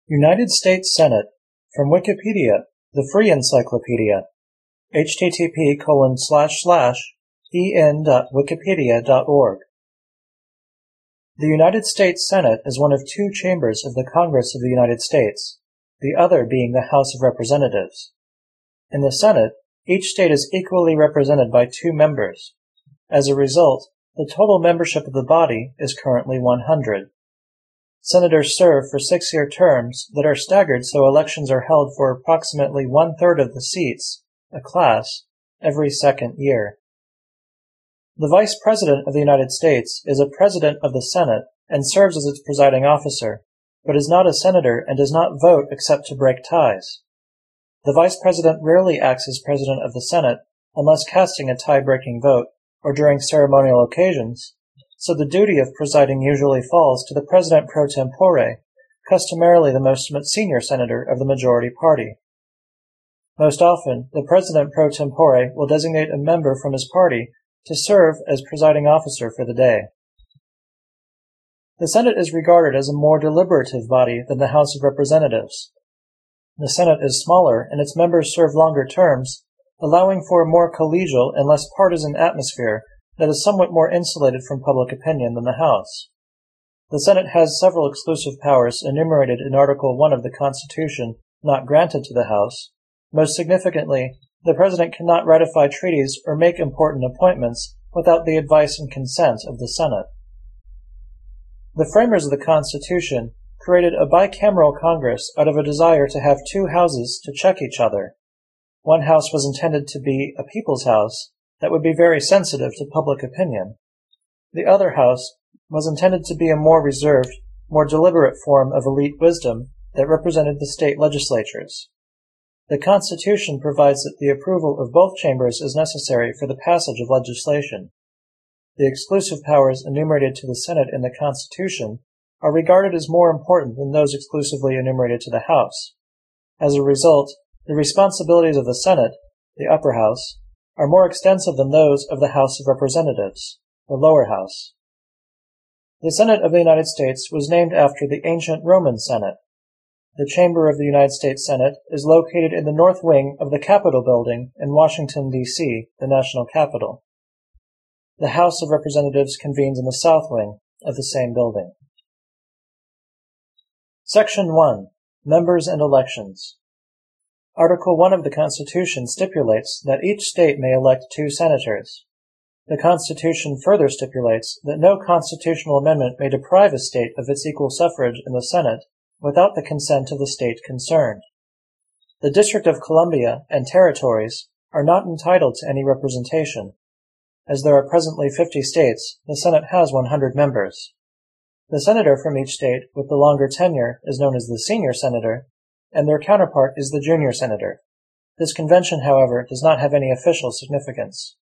United States Senate, from Wikipedia, the free encyclopedia, http://en.wikipedia.org. The United States Senate is one of two chambers of the Congress of the United States, the other being the House of Representatives. In the Senate, each state is equally represented by 2 members. As a result, the total membership of the body is currently 100. Senators serve for 6-year terms that are staggered so elections are held for approximately 1/3 of the seats, a class, every second year. The Vice President of the United States is a President of the Senate and serves as its presiding officer, but is not a senator and does not vote except to break ties. The Vice President rarely acts as President of the Senate unless casting a tie-breaking vote or during ceremonial occasions, so the duty of presiding usually falls to the President pro tempore, customarily the most senior senator of the majority party. Most often, the President pro tempore will designate a member from his party to serve as presiding officer for the day. The Senate is regarded as a more deliberative body than the House of Representatives. The Senate is smaller and its members serve longer terms, allowing for a more collegial and less partisan atmosphere that is somewhat more insulated from public opinion than the House. The Senate has several exclusive powers enumerated in Article 1 of the Constitution not granted to the House. Most significantly, the President cannot ratify treaties or make important appointments without the advice and consent of the Senate. The framers of the Constitution created a bicameral Congress out of a desire to have 2 houses to check each other. One house was intended to be a people's house that would be very sensitive to public opinion. The other house was intended to be a more reserved, more deliberate form of elite wisdom that represented the state legislatures. The Constitution provides that the approval of both chambers is necessary for the passage of legislation. The exclusive powers enumerated to the Senate in the Constitution are regarded as more important than those exclusively enumerated to the House. As a result, the responsibilities of the Senate, the upper house, are more extensive than those of the House of Representatives, the lower house. The Senate of the United States was named after the ancient Roman Senate. The chamber of the United States Senate is located in the north wing of the Capitol Building in Washington, D.C., the national capital. The House of Representatives convenes in the south wing of the same building. Section 1. Members and Elections. Article 1 of the Constitution stipulates that each state may elect 2 senators. The Constitution further stipulates that no constitutional amendment may deprive a state of its equal suffrage in the Senate without the consent of the state concerned. The District of Columbia and territories are not entitled to any representation. As there are presently 50 states, the Senate has 100 members. The senator from each state with the longer tenure is known as the senior senator, and their counterpart is the junior senator. This convention, however, does not have any official significance.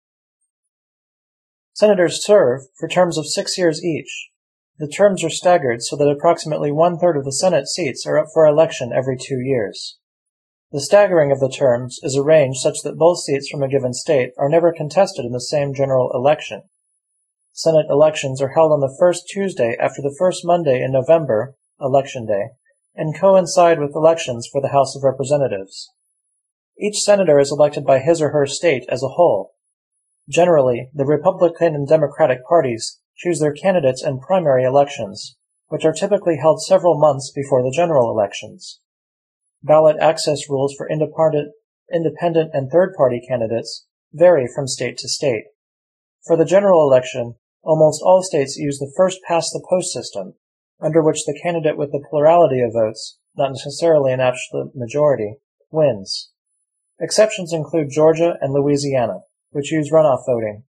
Senators serve for terms of 6 years each. The terms are staggered so that approximately 1/3 of the Senate seats are up for election every 2 years. The staggering of the terms is arranged such that both seats from a given state are never contested in the same general election. Senate elections are held on the first Tuesday after the first Monday in November, Election Day, and coincide with elections for the House of Representatives. Each senator is elected by his or her state as a whole. Generally, the Republican and Democratic parties choose their candidates in primary elections, which are typically held several months before the general elections. Ballot access rules for independent and third-party candidates vary from state to state. For the general election, almost all states use the first-past-the-post system, under which the candidate with the plurality of votes, not necessarily an absolute majority, wins. Exceptions include Georgia and Louisiana, which use runoff voting.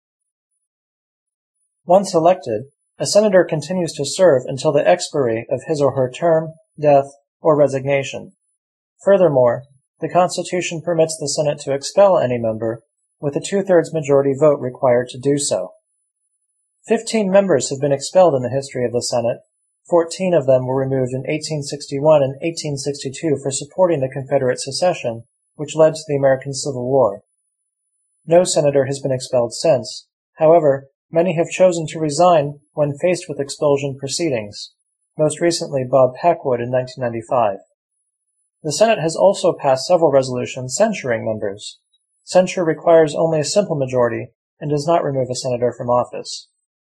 Once elected, a senator continues to serve until the expiry of his or her term, death, or resignation. Furthermore, the Constitution permits the Senate to expel any member, with a 2/3 majority vote required to do so. 15 members have been expelled in the history of the Senate. 14 of them were removed in 1861 and 1862 for supporting the Confederate secession, which led to the American Civil War. No senator has been expelled since. However, many have chosen to resign when faced with expulsion proceedings. most recently Bob Packwood in 1995. The Senate has also passed several resolutions censuring members. Censure requires only a simple majority and does not remove a senator from office.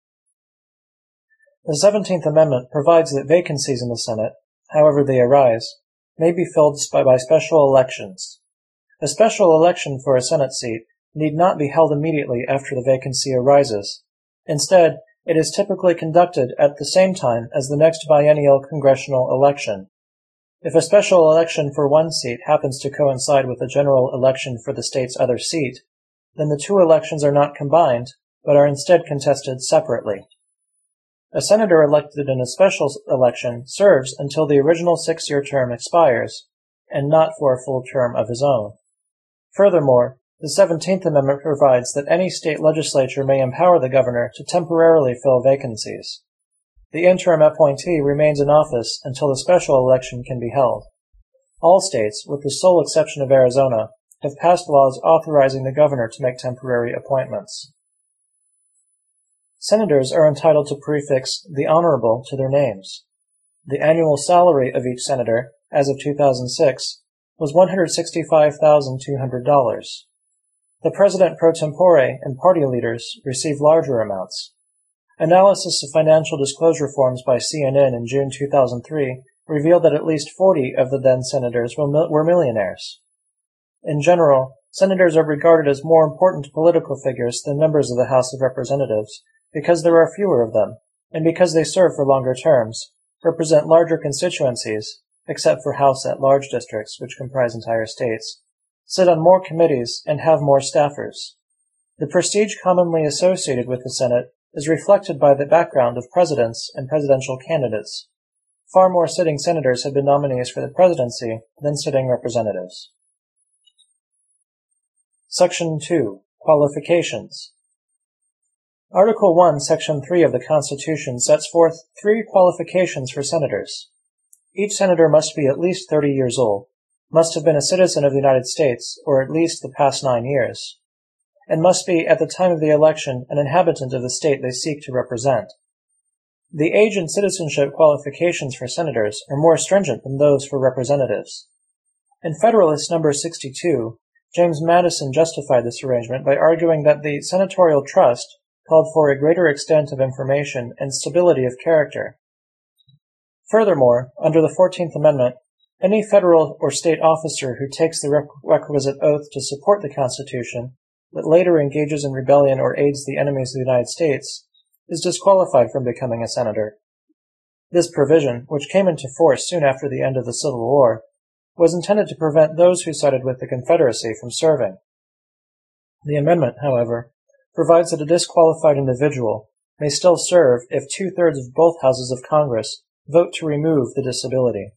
The 17th Amendment provides that vacancies in the Senate, however they arise, may be filled by special elections. A special election for a Senate seat need not be held immediately after the vacancy arises. Instead, it is typically conducted at the same time as the next biennial congressional election. If a special election for one seat happens to coincide with a general election for the state's other seat, then the two elections are not combined, but are instead contested separately. A senator elected in a special election serves until the original 6-year term expires, and not for a full term of his own. Furthermore, the 17th Amendment provides that any state legislature may empower the governor to temporarily fill vacancies. The interim appointee remains in office until the special election can be held. All states, with the sole exception of Arizona, have passed laws authorizing the governor to make temporary appointments. Senators are entitled to prefix the Honorable to their names. The annual salary of each senator, as of 2006, was $165,200. The president pro tempore and party leaders receive larger amounts. Analysis of financial disclosure forms by CNN in June 2003 revealed that at least 40 of the then senators were millionaires. In general, senators are regarded as more important political figures than members of the House of Representatives because there are fewer of them, and because they serve for longer terms, represent larger constituencies, except for House at-large districts, which comprise entire states, sit on more committees, and have more staffers. The prestige commonly associated with the Senate is reflected by the background of presidents and presidential candidates. Far more sitting senators have been nominees for the presidency than sitting representatives. Section 2. Qualifications. Article 1, Section 3 of the Constitution sets forth 3 qualifications for senators. Each senator must be at least 30 years old, must have been a citizen of the United States or at least the past 9 years, and must be, at the time of the election, an inhabitant of the state they seek to represent. The age and citizenship qualifications for senators are more stringent than those for representatives. In Federalist No. 62, James Madison justified this arrangement by arguing that the senatorial trust called for a greater extent of information and stability of character. Furthermore, under the 14th Amendment, any federal or state officer who takes the requisite oath to support the Constitution, but later engages in rebellion or aids the enemies of the United States, is disqualified from becoming a senator. This provision, which came into force soon after the end of the Civil War, was intended to prevent those who sided with the Confederacy from serving. The amendment, however, provides that a disqualified individual may still serve if 2/3 of both houses of Congress vote to remove the disability.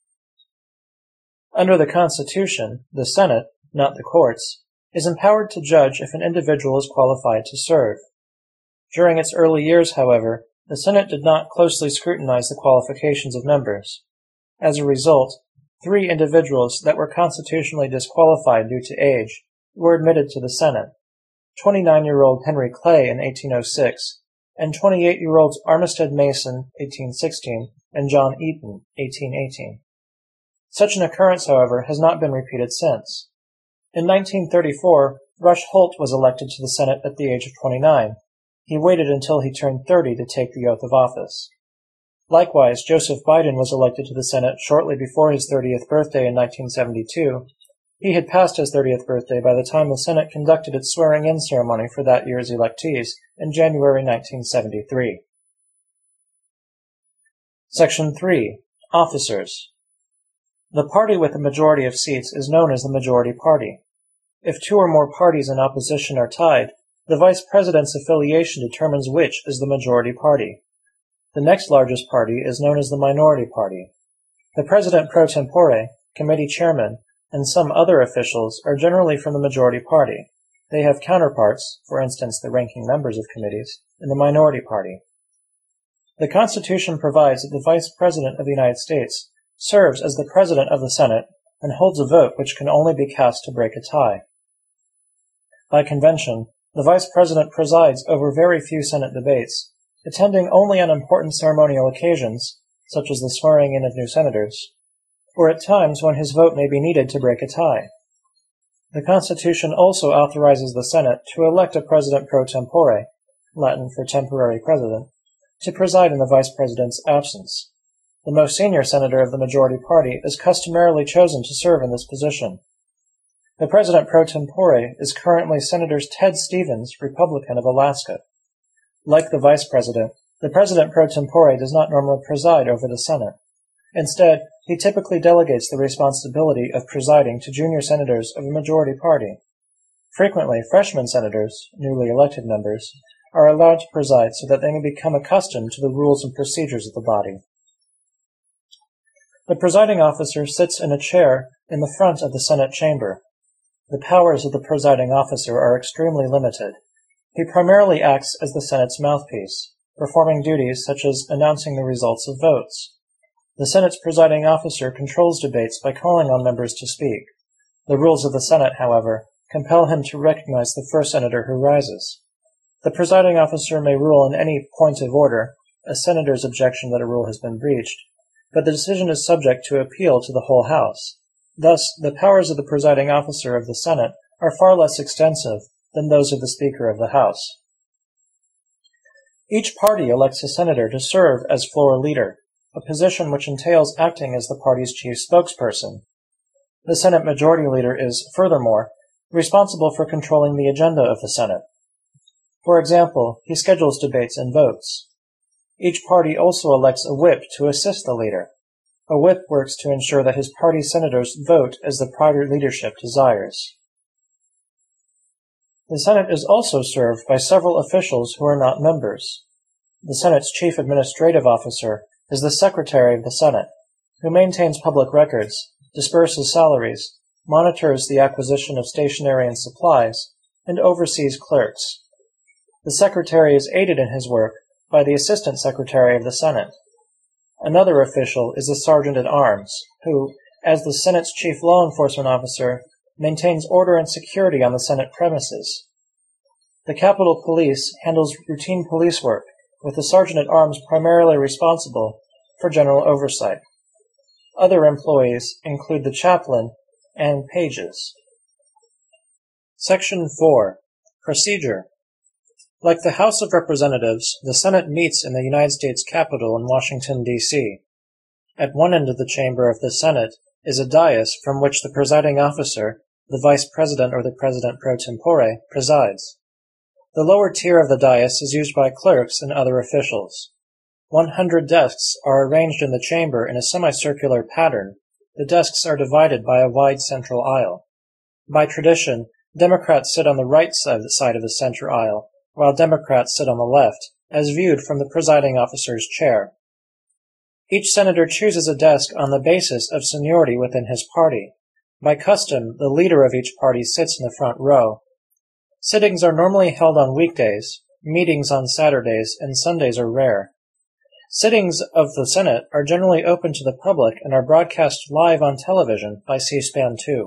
Under the Constitution, the Senate, not the courts, is empowered to judge if an individual is qualified to serve. During its early years, however, the Senate did not closely scrutinize the qualifications of members. As a result, 3 individuals that were constitutionally disqualified due to age were admitted to the Senate: 29-year-old Henry Clay in 1806, and 28-year-olds Armistead Mason, 1816, and John Eaton, 1818. Such an occurrence, however, has not been repeated since. In 1934, Rush Holt was elected to the Senate at the age of 29. He waited until he turned 30 to take the oath of office. Likewise, Joseph Biden was elected to the Senate shortly before his 30th birthday in 1972. He had passed his 30th birthday by the time the Senate conducted its swearing-in ceremony for that year's electees in January 1973. Section 3. Officers. The party with a majority of seats is known as the majority party. If 2 or more parties in opposition are tied, the vice president's affiliation determines which is the majority party. The next largest party is known as the minority party. The president pro tempore, committee chairman, and some other officials are generally from the majority party. They have counterparts, for instance the ranking members of committees, in the minority party. The Constitution provides that the Vice President of the United States serves as the President of the Senate and holds a vote which can only be cast to break a tie. By convention, the Vice President presides over very few Senate debates, attending only on important ceremonial occasions, such as the swearing in of new senators, or at times when his vote may be needed to break a tie. The Constitution also authorizes the Senate to elect a president pro tempore, Latin for temporary president, to preside in the vice president's absence. The most senior senator of the majority party is customarily chosen to serve in this position. The president pro tempore is currently Senator Ted Stevens, Republican of Alaska. Like the vice president, the president pro tempore does not normally preside over the Senate. Instead, he typically delegates the responsibility of presiding to junior senators of a majority party. Frequently, freshman senators, newly elected members, are allowed to preside so that they may become accustomed to the rules and procedures of the body. The presiding officer sits in a chair in the front of the Senate chamber. The powers of the presiding officer are extremely limited. He primarily acts as the Senate's mouthpiece, performing duties such as announcing the results of votes. The Senate's presiding officer controls debates by calling on members to speak. The rules of the Senate, however, compel him to recognize the first senator who rises. The presiding officer may rule in any point of order, a senator's objection that a rule has been breached, but the decision is subject to appeal to the whole House. Thus, the powers of the presiding officer of the Senate are far less extensive than those of the Speaker of the House. Each party elects a senator to serve as floor leader, a position which entails acting as the party's chief spokesperson. The Senate Majority Leader is, furthermore, responsible for controlling the agenda of the Senate. For example, he schedules debates and votes. Each party also elects a whip to assist the leader. A whip works to ensure that his party's senators vote as the party leadership desires. The Senate is also served by several officials who are not members. The Senate's chief administrative officer is the Secretary of the Senate, who maintains public records, disburses salaries, monitors the acquisition of stationery and supplies, and oversees clerks. The Secretary is aided in his work by the Assistant Secretary of the Senate. Another official is the Sergeant-at-Arms, who, as the Senate's chief law enforcement officer, maintains order and security on the Senate premises. The Capitol Police handles routine police work, with the Sergeant-at-Arms primarily responsible for general oversight. Other employees include the chaplain and pages. Section 4. Procedure. Like the House of Representatives, the Senate meets in the United States Capitol in Washington, D.C. At one end of the chamber of the Senate is a dais from which the presiding officer, the vice president or the president pro tempore, presides. The lower tier of the dais is used by clerks and other officials. 100 desks are arranged in the chamber in a semicircular pattern. The desks are divided by a wide central aisle. By tradition, Democrats sit on the right side of the center aisle, while Democrats sit on the left, as viewed from the presiding officer's chair. Each senator chooses a desk on the basis of seniority within his party. By custom, the leader of each party sits in the front row. Sittings are normally held on weekdays, meetings on Saturdays, and Sundays are rare. Sittings of the Senate are generally open to the public and are broadcast live on television by C-SPAN 2.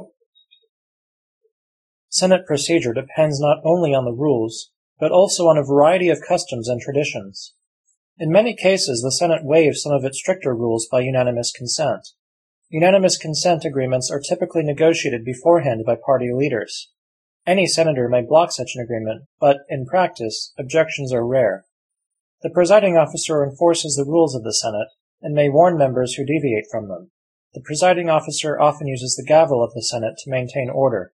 Senate procedure depends not only on the rules, but also on a variety of customs and traditions. In many cases, the Senate waives some of its stricter rules by unanimous consent. Unanimous consent agreements are typically negotiated beforehand by party leaders. Any senator may block such an agreement, but, in practice, objections are rare. The presiding officer enforces the rules of the Senate and may warn members who deviate from them. The presiding officer often uses the gavel of the Senate to maintain order.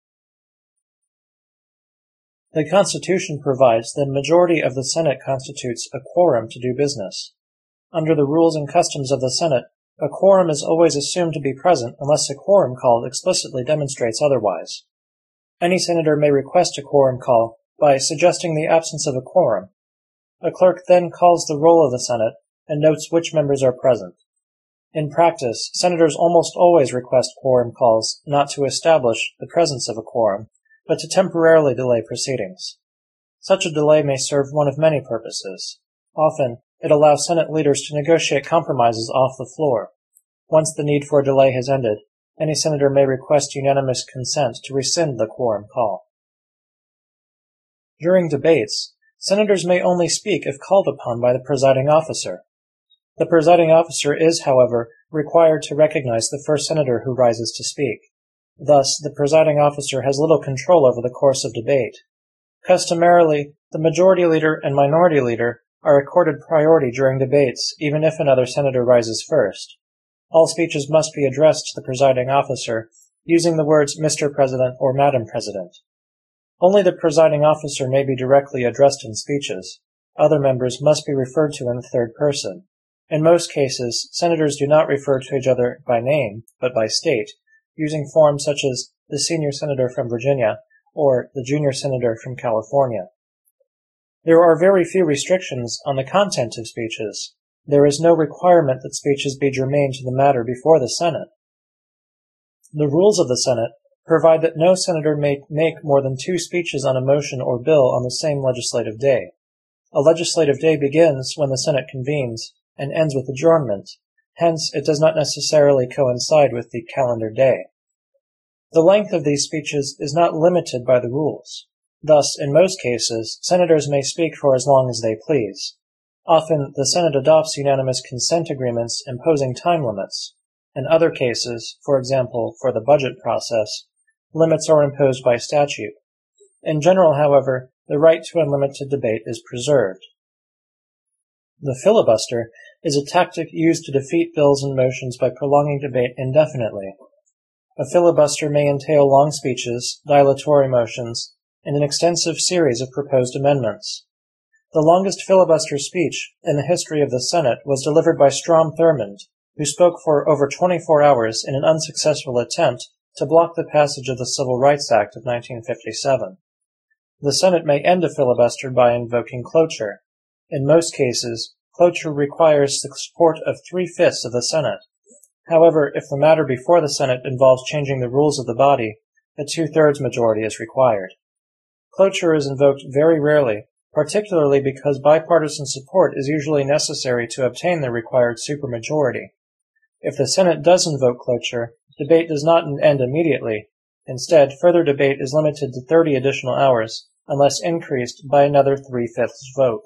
The Constitution provides that a majority of the Senate constitutes a quorum to do business. Under the rules and customs of the Senate, a quorum is always assumed to be present unless a quorum call explicitly demonstrates otherwise. Any senator may request a quorum call by suggesting the absence of a quorum. A clerk then calls the roll of the Senate and notes which members are present. In practice, senators almost always request quorum calls not to establish the presence of a quorum, but to temporarily delay proceedings. Such a delay may serve one of many purposes. Often, it allows Senate leaders to negotiate compromises off the floor. Once the need for a delay has ended, any senator may request unanimous consent to rescind the quorum call. During debates, senators may only speak if called upon by the presiding officer. The presiding officer is, however, required to recognize the first senator who rises to speak. Thus, the presiding officer has little control over the course of debate. Customarily, the majority leader and minority leader are accorded priority during debates, even if another senator rises first. All speeches must be addressed to the presiding officer, using the words Mr. President or Madam President. Only the presiding officer may be directly addressed in speeches. Other members must be referred to in the third person. In most cases, senators do not refer to each other by name, but by state, using forms such as the senior senator from Virginia or the junior senator from California. There are very few restrictions on the content of speeches. There is no requirement that speeches be germane to the matter before the Senate. The rules of the Senate provide that no senator may make more than 2 speeches on a motion or bill on the same legislative day. A legislative day begins when the Senate convenes and ends with adjournment. Hence, it does not necessarily coincide with the calendar day. The length of these speeches is not limited by the rules. Thus, in most cases, senators may speak for as long as they please. Often, the Senate adopts unanimous consent agreements imposing time limits. In other cases, for example, for the budget process, limits are imposed by statute. In general, however, the right to unlimited debate is preserved. The filibuster is a tactic used to defeat bills and motions by prolonging debate indefinitely. A filibuster may entail long speeches, dilatory motions, and an extensive series of proposed amendments. The longest filibuster speech in the history of the Senate was delivered by Strom Thurmond, who spoke for over 24 hours in an unsuccessful attempt to block the passage of the Civil Rights Act of 1957. The Senate may end a filibuster by invoking cloture. In most cases, cloture requires the support of 3/5 of the Senate. However, if the matter before the Senate involves changing the rules of the body, a 2/3 majority is required. Cloture is invoked very rarely, particularly because bipartisan support is usually necessary to obtain the required supermajority. If the Senate does invoke cloture, debate does not end immediately. Instead, further debate is limited to 30 additional hours, unless increased by another 3/5 vote.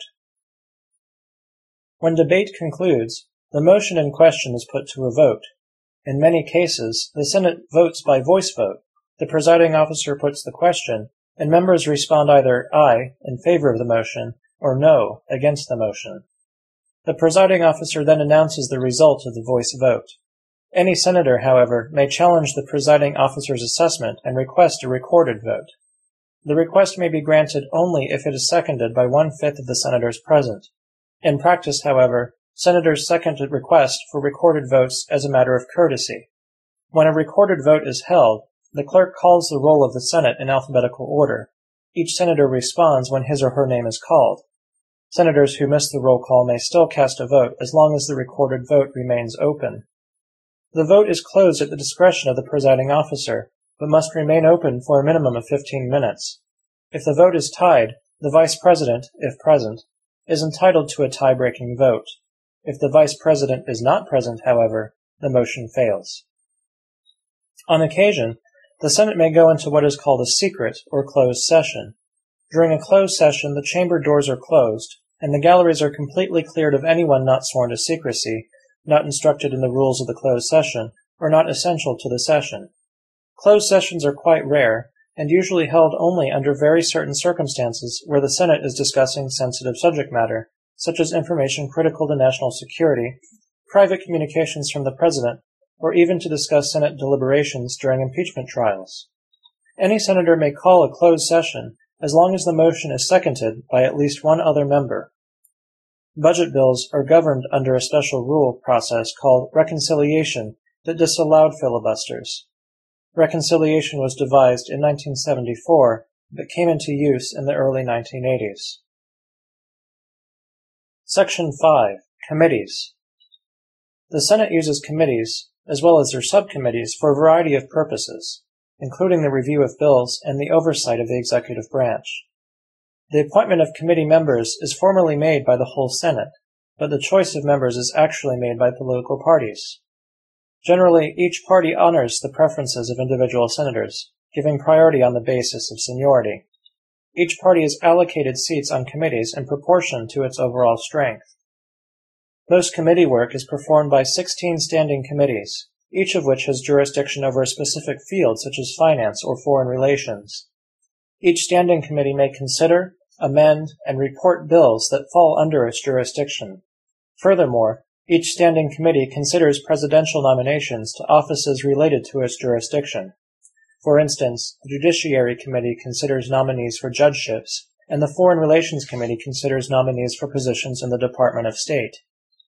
When debate concludes, the motion in question is put to a vote. In many cases, the Senate votes by voice vote. The presiding officer puts the question, and members respond either aye, in favor of the motion, or no, against the motion. The presiding officer then announces the result of the voice vote. Any senator, however, may challenge the presiding officer's assessment and request a recorded vote. The request may be granted only if it is seconded by 1/5 of the senators present. In practice, however, senators second a request for recorded votes as a matter of courtesy. When a recorded vote is held, the clerk calls the roll of the Senate in alphabetical order. Each senator responds when his or her name is called. Senators who miss the roll call may still cast a vote as long as the recorded vote remains open. The vote is closed at the discretion of the presiding officer, but must remain open for a minimum of 15 minutes. If the vote is tied, the vice president, if present, is entitled to a tie-breaking vote. If the vice president is not present, however, the motion fails. On occasion, the Senate may go into what is called a secret or closed session. During a closed session, the chamber doors are closed, and the galleries are completely cleared of anyone not sworn to secrecy, not instructed in the rules of the closed session, or not essential to the session. Closed sessions are quite rare, and usually held only under very certain circumstances where the Senate is discussing sensitive subject matter, such as information critical to national security, private communications from the President, or even to discuss Senate deliberations during impeachment trials. Any senator may call a closed session as long as the motion is seconded by at least one other member. Budget bills are governed under a special rule process called reconciliation that disallowed filibusters. Reconciliation was devised in 1974, but came into use in the early 1980s. Section 5. Committees. The Senate uses committees, as well as their subcommittees, for a variety of purposes, including the review of bills and the oversight of the executive branch. The appointment of committee members is formally made by the whole Senate, but the choice of members is actually made by political parties. Generally, each party honors the preferences of individual senators, giving priority on the basis of seniority. Each party is allocated seats on committees in proportion to its overall strength. Most committee work is performed by 16 standing committees, each of which has jurisdiction over a specific field such as finance or foreign relations. Each standing committee may consider, amend, and report bills that fall under its jurisdiction. Furthermore, each standing committee considers presidential nominations to offices related to its jurisdiction. For instance, the Judiciary Committee considers nominees for judgeships, and the Foreign Relations Committee considers nominees for positions in the Department of State.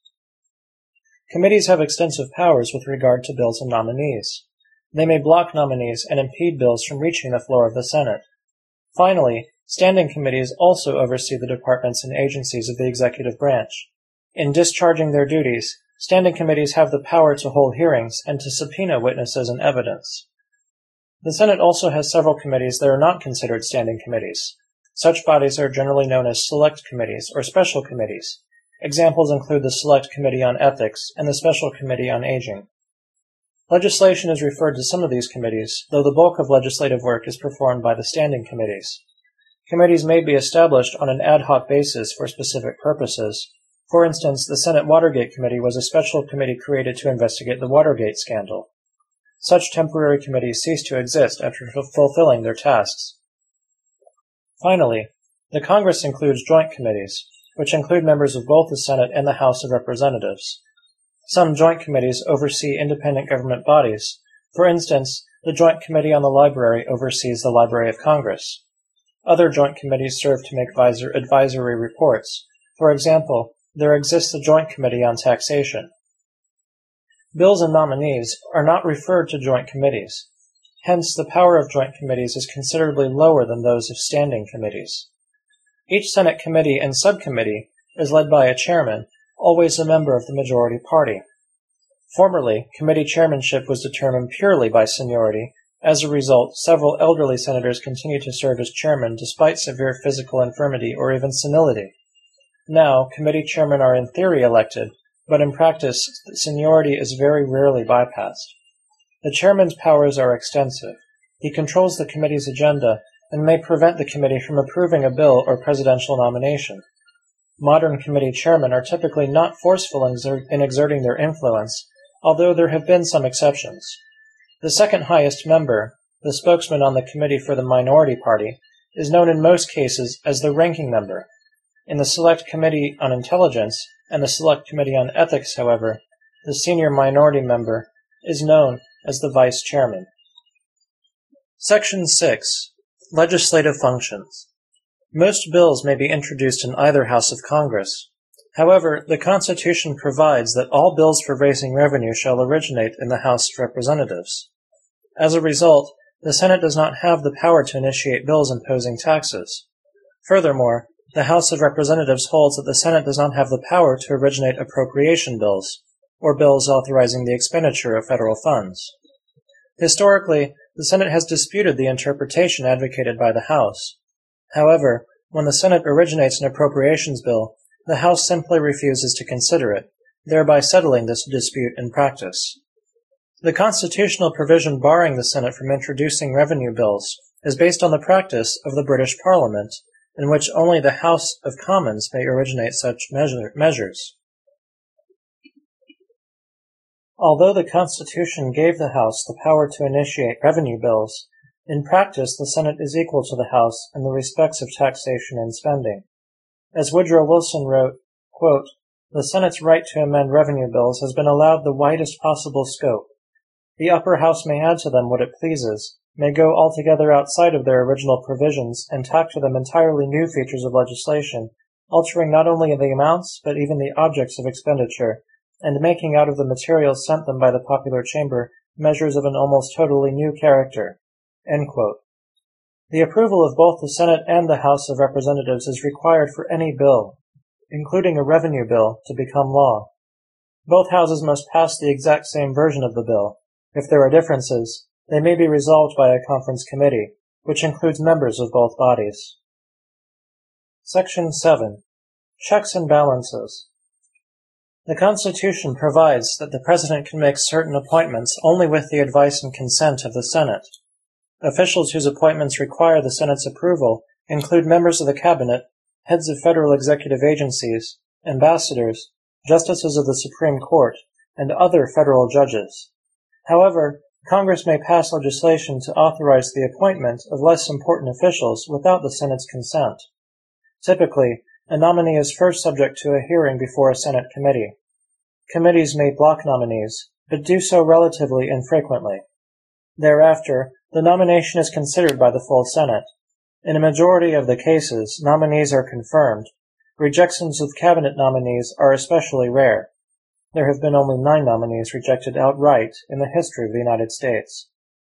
Committees have extensive powers with regard to bills and nominees. They may block nominees and impede bills from reaching the floor of the Senate. Finally, standing committees also oversee the departments and agencies of the executive branch. In discharging their duties, standing committees have the power to hold hearings and to subpoena witnesses and evidence. The Senate also has several committees that are not considered standing committees. Such bodies are generally known as select committees or special committees. Examples include the Select Committee on Ethics and the Special Committee on Aging. Legislation is referred to some of these committees, though the bulk of legislative work is performed by the standing committees. Committees may be established on an ad hoc basis for specific purposes. For instance, the Senate Watergate Committee was a special committee created to investigate the Watergate scandal. Such temporary committees cease to exist after fulfilling their tasks. Finally, the Congress includes joint committees, which include members of both the Senate and the House of Representatives. Some joint committees oversee independent government bodies. For instance, the Joint Committee on the Library oversees the Library of Congress. Other joint committees serve to make advisory reports. For example, there exists a Joint Committee on Taxation. Bills and nominees are not referred to joint committees. Hence, the power of joint committees is considerably lower than those of standing committees. Each Senate committee and subcommittee is led by a chairman, always a member of the majority party. Formerly, committee chairmanship was determined purely by seniority. As a result, several elderly senators continue to serve as chairman despite severe physical infirmity or even senility. Now, committee chairmen are in theory elected, but in practice, seniority is very rarely bypassed. The chairman's powers are extensive. He controls the committee's agenda and may prevent the committee from approving a bill or presidential nomination. Modern committee chairmen are typically not forceful in exerting their influence, although there have been some exceptions. The second highest member, the spokesman on the Committee for the Minority Party, is known in most cases as the ranking member. In the Select Committee on Intelligence and the Select Committee on Ethics, however, the senior minority member is known as the vice chairman. Section 6. Legislative Functions. Most bills may be introduced in either house of Congress. However, the Constitution provides that all bills for raising revenue shall originate in the House of Representatives. As a result, the Senate does not have the power to initiate bills imposing taxes. Furthermore, the House of Representatives holds that the Senate does not have the power to originate appropriation bills, or bills authorizing the expenditure of federal funds. Historically, the Senate has disputed the interpretation advocated by the House. However, when the Senate originates an appropriations bill, the House simply refuses to consider it, thereby settling this dispute in practice. The constitutional provision barring the Senate from introducing revenue bills is based on the practice of the British Parliament, in which only the House of Commons may originate such measures. Although the Constitution gave the House the power to initiate revenue bills, in practice the Senate is equal to the House in the respects of taxation and spending. As Woodrow Wilson wrote, quote, "The Senate's right to amend revenue bills has been allowed the widest possible scope. The upper house may add to them what it pleases, may go altogether outside of their original provisions and tack to them entirely new features of legislation, altering not only the amounts but even the objects of expenditure, and making out of the materials sent them by the popular chamber measures of an almost totally new character." End quote. The approval of both the Senate and the House of Representatives is required for any bill, including a revenue bill, to become law. Both houses must pass the exact same version of the bill. If there are differences, they may be resolved by a conference committee, which includes members of both bodies. Section 7. Checks and balances. The Constitution provides that the President can make certain appointments only with the advice and consent of the Senate. Officials whose appointments require the Senate's approval include members of the Cabinet, heads of federal executive agencies, ambassadors, justices of the Supreme Court, and other federal judges. However, Congress may pass legislation to authorize the appointment of less important officials without the Senate's consent. Typically, a nominee is first subject to a hearing before a Senate committee. Committees may block nominees, but do so relatively infrequently. Thereafter, the nomination is considered by the full Senate. In a majority of the cases, nominees are confirmed. Rejections of cabinet nominees are especially rare. There have been only 9 nominees rejected outright in the history of the United States.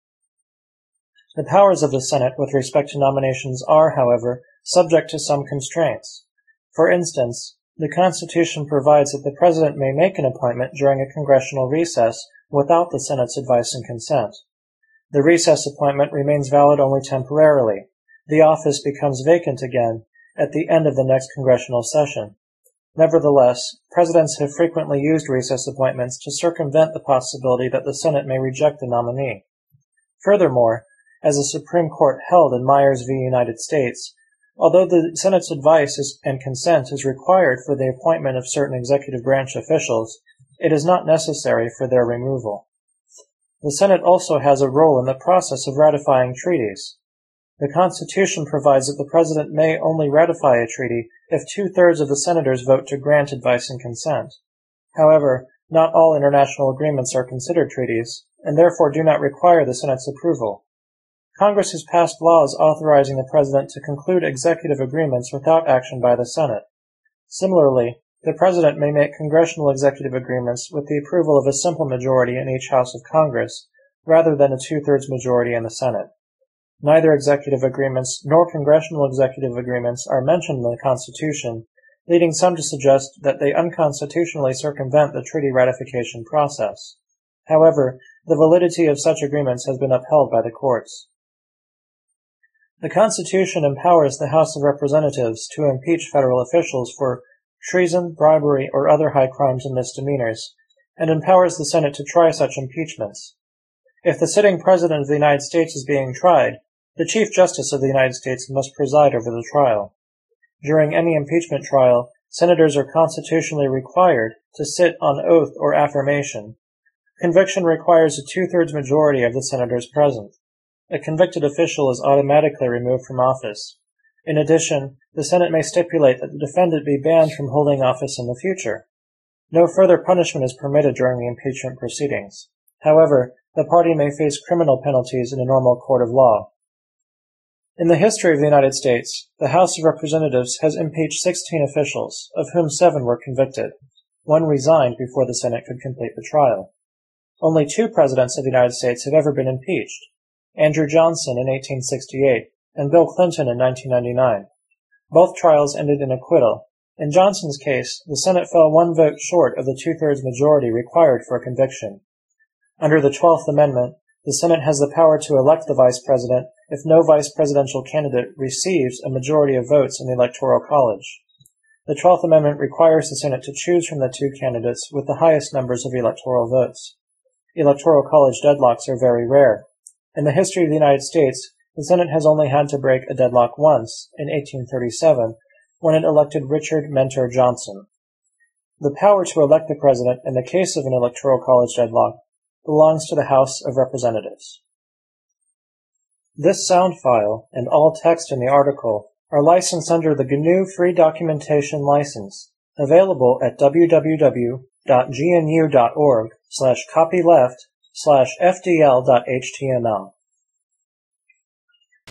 The powers of the Senate with respect to nominations are, however, subject to some constraints. For instance, the Constitution provides that the President may make an appointment during a congressional recess without the Senate's advice and consent. The recess appointment remains valid only temporarily. The office becomes vacant again at the end of the next congressional session. Nevertheless, presidents have frequently used recess appointments to circumvent the possibility that the Senate may reject the nominee. Furthermore, as the Supreme Court held in Myers v. United States, although the Senate's advice and consent is required for the appointment of certain executive branch officials, it is not necessary for their removal. The Senate also has a role in the process of ratifying treaties. The Constitution provides that the President may only ratify a treaty if 2/3 of the senators vote to grant advice and consent. However, not all international agreements are considered treaties, and therefore do not require the Senate's approval. Congress has passed laws authorizing the President to conclude executive agreements without action by the Senate. Similarly, the President may make congressional executive agreements with the approval of a simple majority in each House of Congress, rather than a 2/3 majority in the Senate. Neither executive agreements nor congressional executive agreements are mentioned in the Constitution, leading some to suggest that they unconstitutionally circumvent the treaty ratification process. However, the validity of such agreements has been upheld by the courts. The Constitution empowers the House of Representatives to impeach federal officials for treason, bribery, or other high crimes and misdemeanors, and empowers the Senate to try such impeachments. If the sitting President of the United States is being tried, the Chief Justice of the United States must preside over the trial. During any impeachment trial, senators are constitutionally required to sit on oath or affirmation. Conviction requires a 2/3 majority of the senators present. A convicted official is automatically removed from office. In addition, the Senate may stipulate that the defendant be banned from holding office in the future. No further punishment is permitted during the impeachment proceedings. However, the party may face criminal penalties in a normal court of law. In the history of the United States, the House of Representatives has impeached 16 officials, of whom 7 were convicted. 1 resigned before the Senate could complete the trial. Only 2 presidents of the United States have ever been impeached: Andrew Johnson in 1868 and Bill Clinton in 1999. Both trials ended in acquittal. In Johnson's case, the Senate fell 1 vote short of the 2/3 majority required for a conviction. Under the 12th Amendment, the Senate has the power to elect the vice president if no vice presidential candidate receives a majority of votes in the Electoral College. The 12th Amendment requires the Senate to choose from the 2 candidates with the highest numbers of electoral votes. Electoral College deadlocks are very rare. In the history of the United States, the Senate has only had to break a deadlock once, in 1837, when it elected Richard Mentor Johnson. The power to elect the president in the case of an Electoral College deadlock belongs to the House of Representatives. This sound file and all text in the article are licensed under the GNU Free Documentation License, available at www.gnu.org/copyleft/fdl.html.